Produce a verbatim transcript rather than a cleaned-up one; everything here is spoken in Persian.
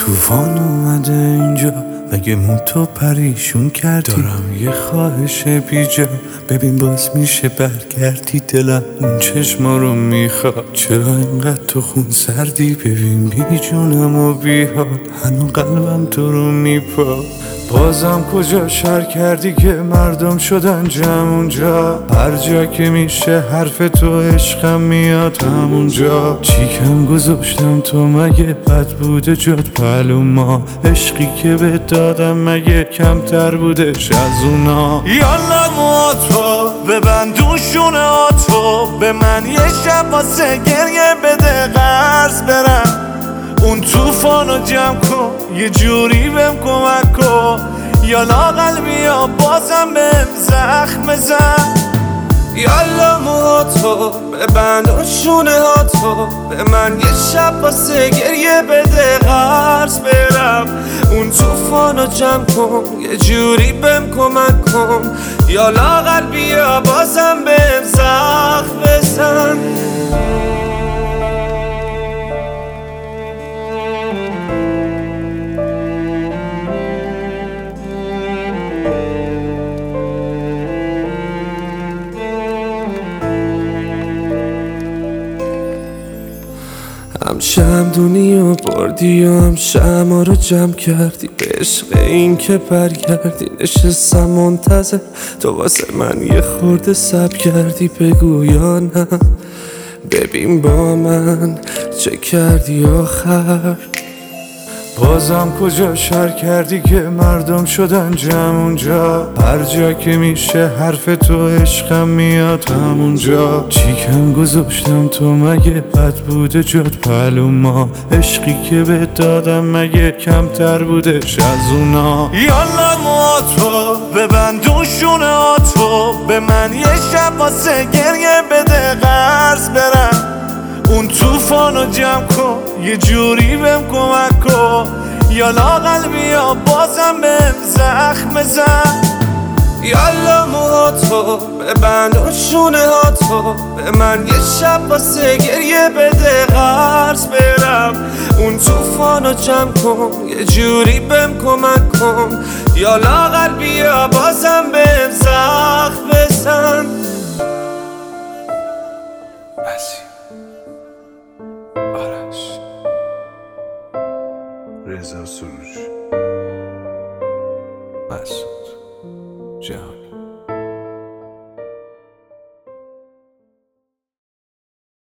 طوفان اومده اینجا، مگه مون تو پریشون کردی؟ دارم یه خواهش بیجا، ببین باز میشه برگردی. دلم اون چشما رو میخواد، چرا اینقدر تو خون سردی؟ ببین بی جونم و بی حال، هنو قلبم تو رو میپا. بازم کجا شر کردی که مردم شدن جمع اونجا؟ هر جا که میشه حرف تو عشقم میاد همونجا. چیکم گذاشتم تو مگه بد بوده جات پلو ما؟ عشقی که به دادم مگه کمتر بودش از اونا؟ یالا موتو ببندوشونه آتو، به من یه شب واسه گریه بده قرض برم. اون توفانو جمع کن یه جوری بهم کمک کن، یالا قلبی یا بازم بهم زخم بزن. یالا موهاتو ببند و شونه هاتو، به من یه شب واسه گریه بده قرض برم. اون توفانو جمع کن یه جوری بهم کمک کن، یالا قلبی یا بازم بهم زخم بزن. هم شمدونی و بردی و هم شما رو جمع کردی، به عشق این که برگردی. نشستم منتظر تو واسه من یه خورده سب کردی، بگو یا نه، ببین با من چه کردی آخر. بازم کجا شر کردی که مردم شدن جمع اونجا؟ هر جا که میشه حرف تو عشقم میاد همونجا. چیکم گذاشتم تو مگه بد بوده جات پلو ما؟ عشقی که به دادم مگه کمتر بودش از اونا؟ یالا موهاتو ببندوشونه آتو، به من یه شب واسه گریه بده قرض برم. اون توفانو جمع کن یه جوری بهم کمک کن، یالا قلبی یا بازم بهم زخم بزن. یالا موهاتو ببند و شونه هاتو، به من یه شب واسه گریه بده قرض برم. اون توفانو جمع کن یه جوری بهم کمک کن، یالا قلبی یا بازم بهم زخم بزن. آرش رضا سروش مسعود جهان